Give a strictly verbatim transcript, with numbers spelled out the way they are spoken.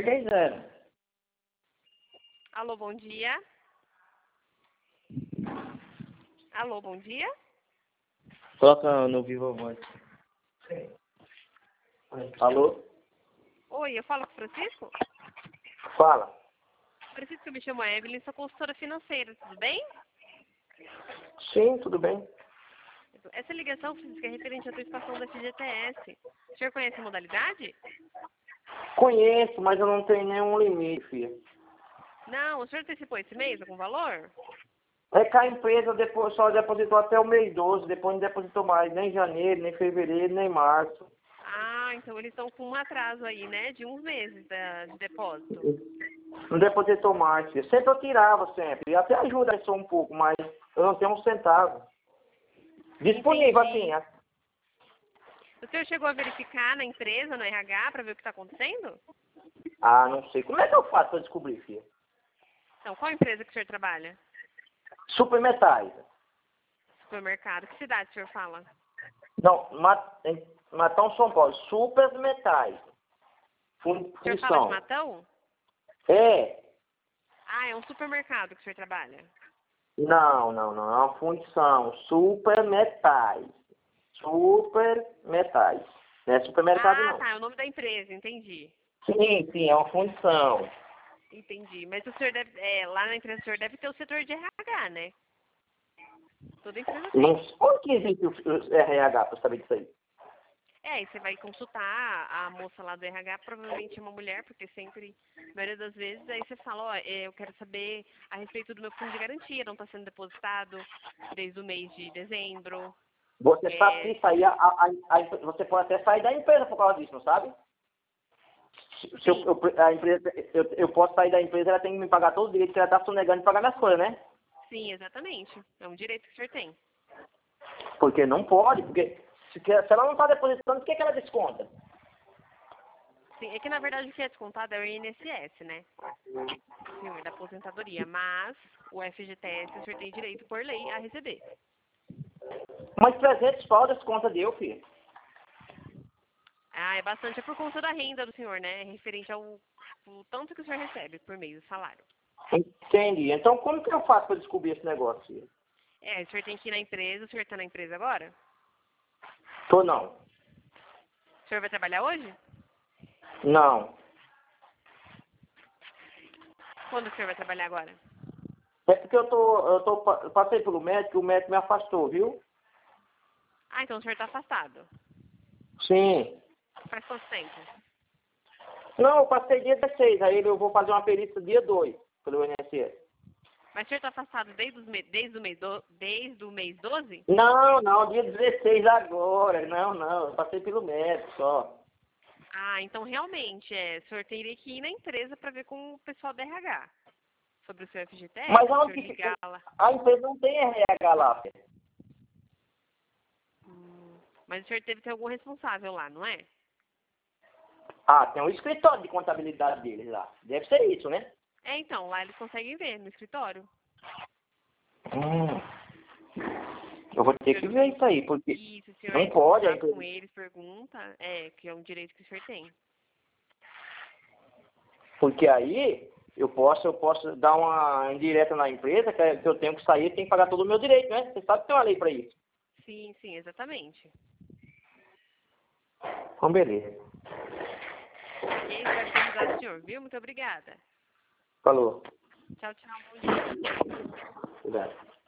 três zero. Alô, bom dia. Alô, bom dia. Coloca no Viva Voz. Alô? Oi, eu falo com o Francisco? Fala. Francisco, eu me chamo Evelyn, sou consultora financeira, tudo bem? Sim, tudo bem. Essa ligação, Francisco, é referente à antecipação da F G T S. O senhor conhece a modalidade? Conheço, mas eu não tenho nenhum limite, filha. Não, o senhor antecipou esse mês algum valor? É que a empresa depois só depositou até o mês doze, depois não depositou mais, nem janeiro, nem fevereiro, nem março. Ah, então eles estão com um atraso aí, né, de uns meses da, de depósito. Não depositou mais, filha. Sempre eu tirava, sempre. E até ajuda isso um pouco, mas eu não tenho um centavo. Disponível, Entendi. assim. O senhor chegou a verificar na empresa, no R H, para ver o que está acontecendo? Ah, não sei. Como é que eu faço para descobrir, filha? Então, qual empresa que o senhor trabalha? Supermetais. Supermercado. Que cidade o senhor fala? Não, Ma- em Matão, São Paulo. Supermetais. O senhor fala de Função. Matão? É. Ah, é um supermercado que o senhor trabalha. Não, não, não. É uma função. Supermetais. Supermetais. Não é supermercado, Ah, não. tá, é o nome da empresa, entendi. Sim, sim, é uma função. Entendi. Mas o senhor deve, é, lá na empresa o senhor deve ter o setor de R H, né? Toda empresa tem. Não sei onde que existe o o R H para saber disso aí. É, aí você vai consultar a moça lá do R H, provavelmente é uma mulher, porque sempre, a maioria das vezes, aí você fala, ó, é, eu quero saber a respeito do meu fundo de garantia, não está sendo depositado desde o mês de dezembro. Você sabe que É, isso aí, a, a, a- você pode até sair da empresa por causa disso, não sabe? Se eu, sim, eu- a empresa, eu, eu posso sair da empresa, ela tem que me pagar todos os direitos que ela está sonegando de pagar minhas coisas, né? sim, exatamente. É um direito que o senhor tem. Porque não pode, porque se, que- se ela não está depositando, por que, que ela desconta? Sim, é que na verdade o que é descontado é o I N S S, né? Senhor, da aposentadoria. Mas o F G T S o senhor tem direito por lei a receber. Mas trezentos pau desconta deu, filho. Ah, é bastante. É por conta da renda do senhor, né? Referente ao o tanto que o senhor recebe por mês, o salário. Entendi. Então como que eu faço para descobrir esse negócio, filho? É, o senhor tem que ir na empresa. O senhor está na empresa agora? Tô não. O senhor vai trabalhar hoje? Não. Quando o senhor vai trabalhar agora? É porque eu tô, eu tô, pa- eu passei pelo médico, o médico me afastou, viu? Ah, então o senhor está afastado. Sim. Faz quanto tempo? Não, eu passei dia dezesseis, aí eu vou fazer uma perícia dia dois pelo I N S S. Mas o senhor está afastado desde, os me... desde, o mês do... desde o mês doze? Não, não, dia dezesseis agora. Não, não, eu passei pelo médico só. Ah, então realmente, é, o senhor teria que ir na empresa para ver com o pessoal da R H sobre o seu F G T S, Mas o senhor aonde que ligar fica? lá. A empresa não tem R H lá, filho. Hum, mas o senhor deve ter algum responsável lá, não é? Ah, tem um escritório de contabilidade deles lá. Deve ser isso, né? É, então, lá eles conseguem ver no escritório. Hum. Eu vou O ter senhor, que ver isso aí, porque isso, o senhor não entra em pode a contato com empresa. eles, pergunta, é, que é um direito que o senhor tem. Porque aí eu posso, eu posso dar uma indireta na empresa, que é- que eu tenho que sair, tem que pagar todo o meu direito, né? Você sabe que tem uma lei para isso. Sim, sim, exatamente. Então, beleza. Ok, espero ter ajudado o senhor, viu? Muito obrigada. Falou. Tchau, tchau, bom dia. Obrigado.